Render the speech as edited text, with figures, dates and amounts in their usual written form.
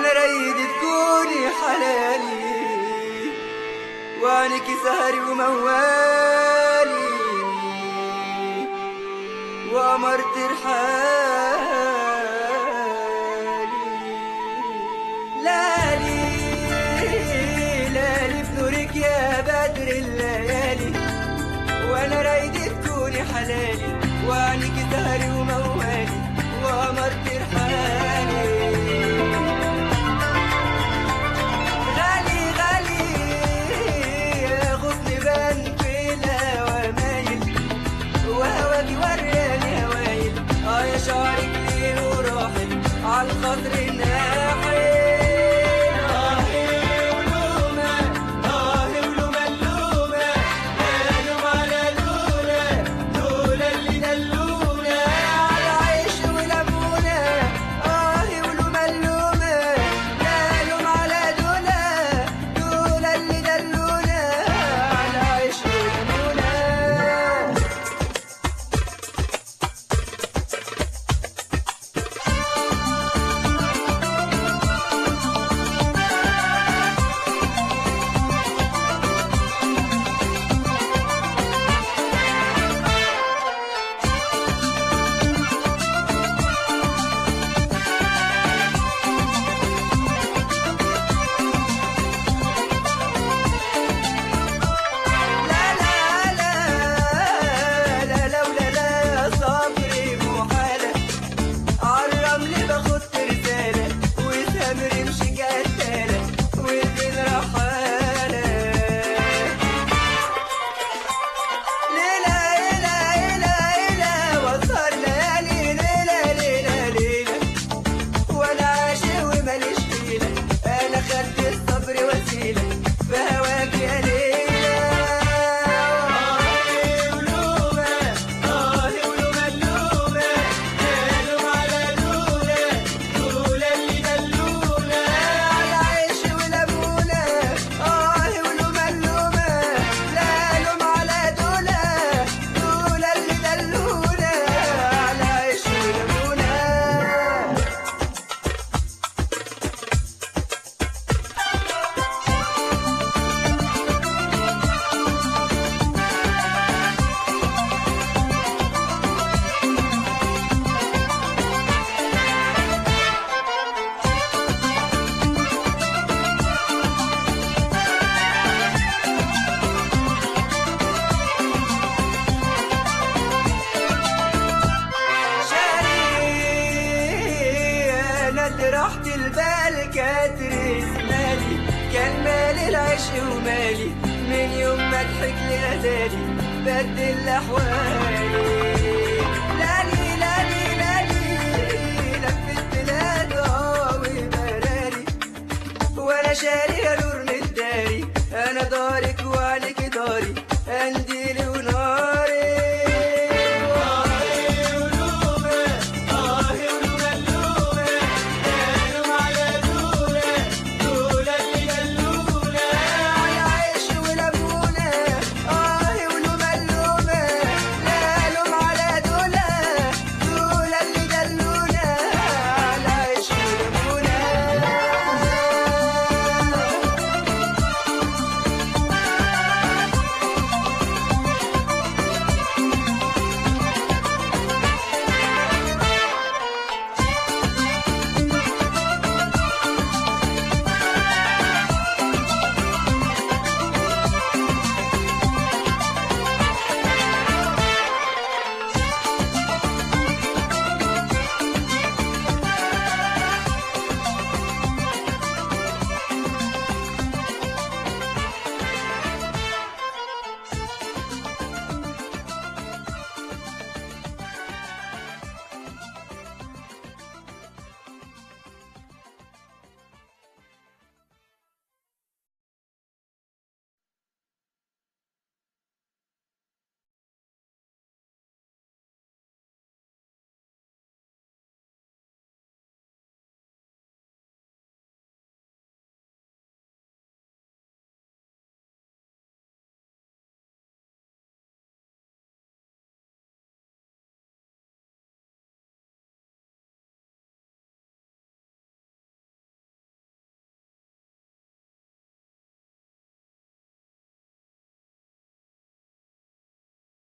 وانا رايد تكوني حلالي وعنك سهري وموالي وأمرت رحالي. لالي لالي بنورك يا بدر الليالي وانا رايد تكوني حلالي وعنك سهري وموالي وأمرت رحالي. شعرك ليل وراحل عالخضر الناحل ولومة ولومة اللومة لوم على لولا لولا اللي دلونا على عيش ولمونة ولومة اللومة لوم على لولا لولا اللي دلونا على عيش ولمونة. راحت البال كاترس مالي كان مالي العشق ومالي من يوم ما ضحك لي أذالي بدل أحوالي.